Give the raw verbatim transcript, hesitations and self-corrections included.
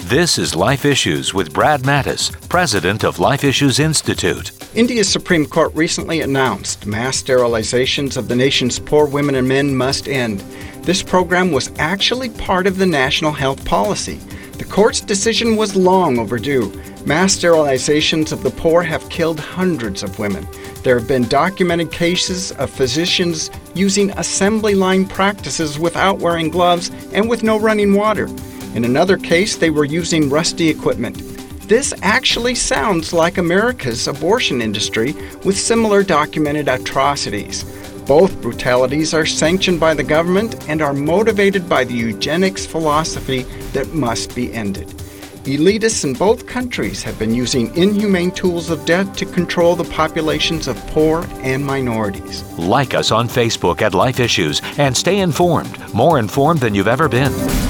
This is Life Issues with Brad Mattis, president of Life Issues Institute. India's Supreme Court recently announced mass sterilizations of the nation's poor women and men must end. This program was actually part of the national health policy. The court's decision was long overdue. Mass sterilizations of the poor have killed hundreds of women. There have been documented cases of physicians using assembly line practices without wearing gloves and with no running water. In another case, they were using rusty equipment. This actually sounds like America's abortion industry with similar documented atrocities. Both brutalities are sanctioned by the government and are motivated by the eugenics philosophy that must be ended. Elitists in both countries have been using inhumane tools of death to control the populations of poor and minorities. Like us on Facebook at Life Issues and stay informed, more informed than you've ever been.